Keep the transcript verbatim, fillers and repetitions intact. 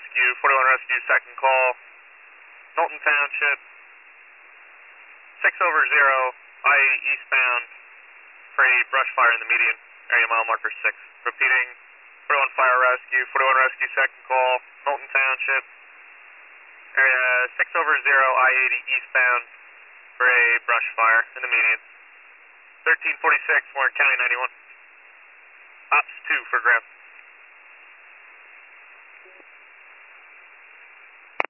Rescue, forty-one Rescue, second call, Knowlton Township, six over zero, I eighty eastbound for a brush fire in the median, area mile marker six. Repeating, forty-one Fire Rescue, forty-one Rescue, second call, Knowlton Township, area six over zero, I eighty eastbound for a brush fire in the median. thirteen forty-six, Warren County ninety-one. Ops two for Graham.